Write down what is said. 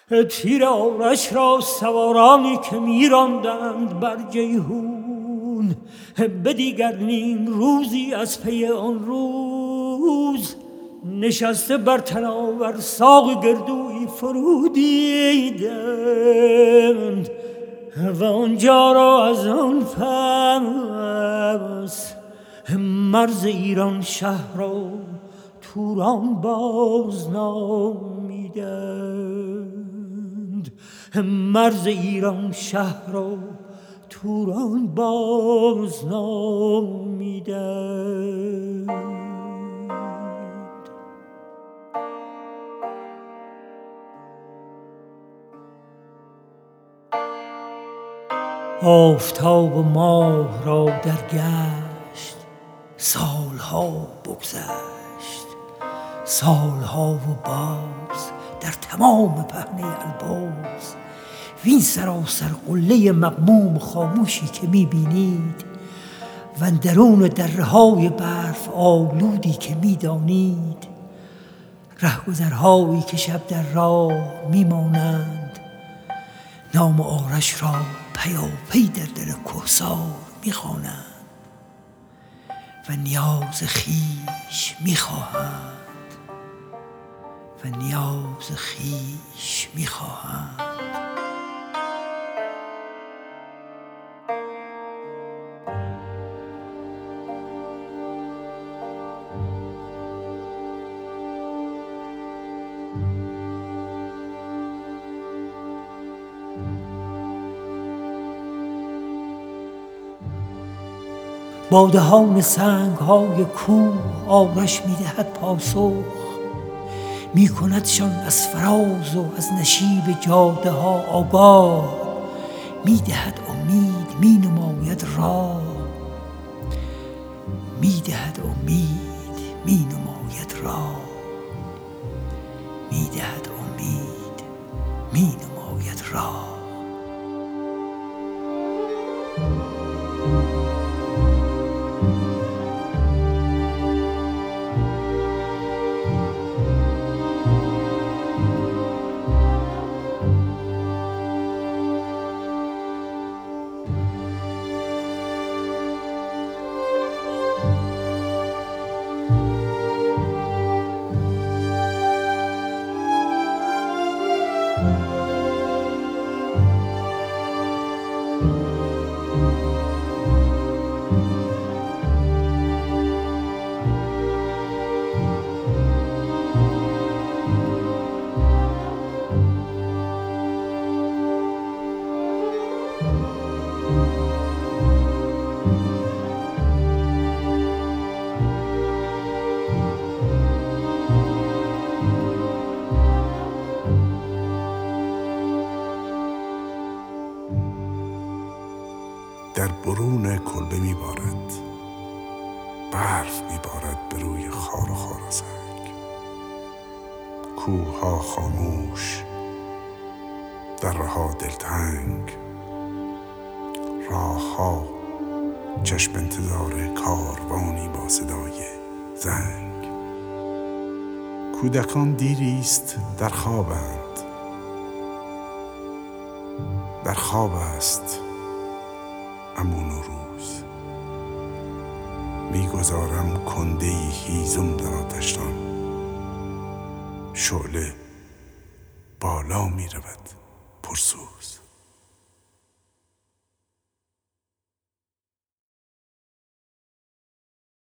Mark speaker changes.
Speaker 1: تیر آرش را سوارانی که می‌راندند بر جیحون، به دیگر نیم روزی از پی آن روز نشسته بر تناور ساق گردوی فرو دیدند و آنجا را از آن پس مرز ایران شهر را توران بازنامیدند. مرز ایران شهر را توران بازنامیدند. آفتاب و ماه را در گشت سالها بگذشت، سالها و باز در تمام پهنه البرز وین سراسر قله مغموم خاموشی که میبینید و اندرون دره‌های برف آلودی که میدانید، رهگذرهایی که شب در راه میمانند نام آرش را پیاپی در دل کوهسار میخوانند و نیاز خویش میخواهند و نیاز خویش میخواهند. با دهان سنگ‌های کوه آرش می‌دهد پاسخ، می‌کندشان از فراز و از نشیب جاده‌ها آگاه، می‌دهد امید، می‌نماید راه، می‌دهد امید، می‌نماید راه، می‌دهد امید، می‌نماید راه.
Speaker 2: در برون کلبه میبارد، برف میبارد به روی خار و خارزنگ. کوه‌ها خاموش، درها دلتنگ، راه‌ها چشم انتظار کاروانی با صدای زنگ. کودکان دیریست در خوابند، در خواب است اما نوروز. میگذارم کنده‌ای هیزم در آتشدان، شعله بالا میرود پرسوز.